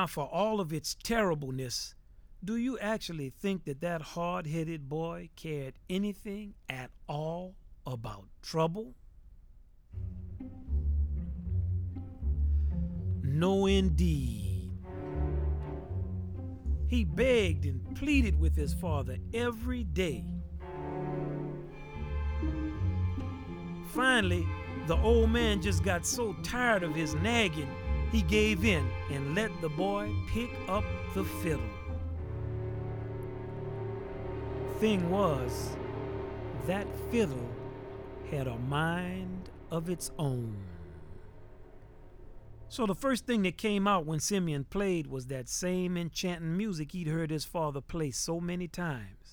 Now, for all of its terribleness, do you actually think that that hard-headed boy cared anything at all about trouble? No, indeed. He begged and pleaded with his father every day. Finally, the old man just got so tired of his nagging, he gave in and let the boy pick up the fiddle. Thing was, that fiddle had a mind of its own. So the first thing that came out when Simeon played was that same enchanting music he'd heard his father play so many times.